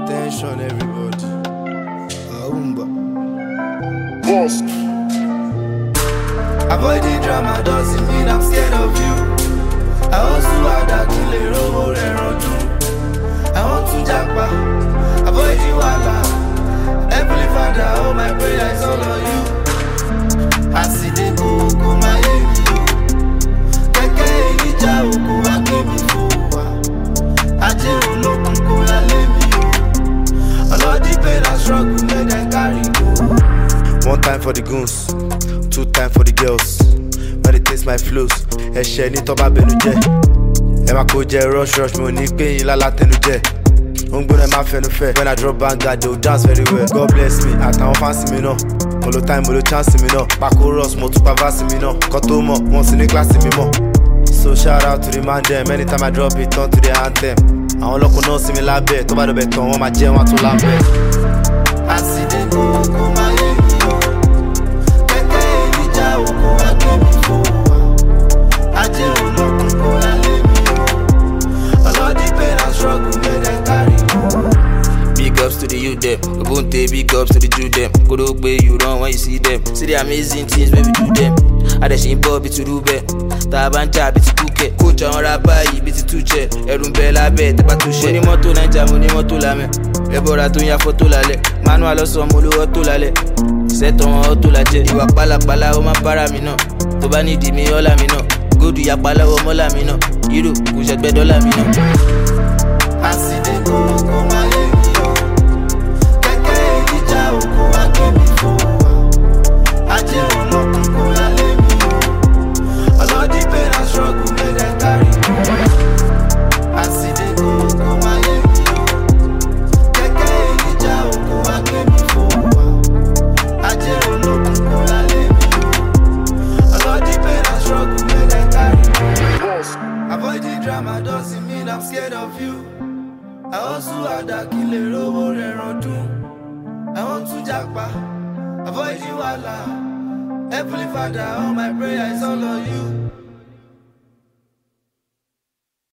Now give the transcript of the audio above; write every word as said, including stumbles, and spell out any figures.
Attention everybody. Aumba. Boss. Avoiding drama doesn't mean I'm scared of you. I also had a killer over and I want to japa. Avoiding wala. Heavenly Father, all my prayer is all on you. I see the go my ego. Keke Elija oku akemi fuwa. Aje olokun ko ya lemi o. All the pain and struggle make them carry go. One time for the goons, two time for the girls. When they taste my flows, ẹ̀ṣẹ̀ ní tó bá bẹnu jẹ́. Ẹ máa kó jẹ rush rush mo ní pé yín lálá tẹnu jẹ. Ongbona ma fẹnu fẹ. When I drop banger, they will dance very well. God bless me, àtàwọn fans mi náà. Mo lo time, mo lo chance mi náà. Paco Ross, mo tún pa verse mi náà. Kọ́ tó mọ̀, wọ́n sì ní kíláàsì mi mọ̀. So shout out to the man dem. Anytime I drop it, turn to the anthem. Àwọn ọlọ́kùn náà sí mi lábẹ́. Tó bá dọ̀bẹ̀ tán, wọ́n máa jẹ́ wọn tún lábẹ́. Àsìdé kókó máa yé mi o. Kẹ̀kẹ́ Elija òkú akẹ́mi fò wá. Ajé olókùn kó yá lé mi o. Ọlọ́dí pain and struggle make them carry. Big ups to the youth them, Ubuntu, big ups to the Jew them. Go to way you run when you see them. See the amazing things when we do them. I just ain't Bobby to do bed. Tabanja biti kuke, coach on rapper, biti tuche. Erumbela be, tapa touche. Money moto nanja, money moto lame. Ebora tunya photo lale. Manual oso mulu oto lale. Set on oto laje. Iwa pala pala o ma para mi no. Toba ni di mi ola mi no. Go do ya pala o mola mi no. Iru, kujet be dola mi no. Aside go go ma ye mi o. Keke Elija oku akemi fo wa. Aje olokun ko ya le mi o. Ọlọ́dí pain and struggle make them carry. Aside go go ma ye mi o. Keke Elija oku akemi fo wa. Aje olokun ko ya le mi o. Ọlọ́dí pain and struggle make them carry. Boss. Avoiding drama doesn't mean I'm scared of you. I also had a killer over and I want to japa. Avoiding wala. Heavenly Father, all my prayer is all on you.